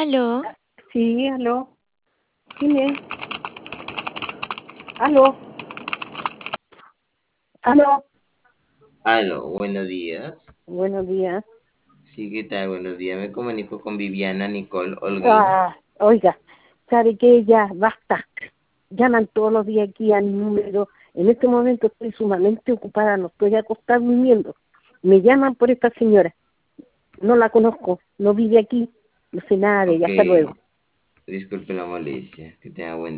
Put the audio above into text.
Aló, Sí, aló. ¿Quién es? Aló, aló. Aló, buenos días. Buenos días. Sí, ¿qué tal? Buenos días. Me comunico con Viviana Nicole Holguín. Oiga, ¿sabe qué? Ya, basta. Llaman todos los días aquí al número. En este momento estoy sumamente ocupada, no estoy acostada durmiendo. Me llaman por esta señora. No la conozco, no vive aquí, no sé nada de Ok, ella. Hasta luego. disculpe la molestia. Que tenga buen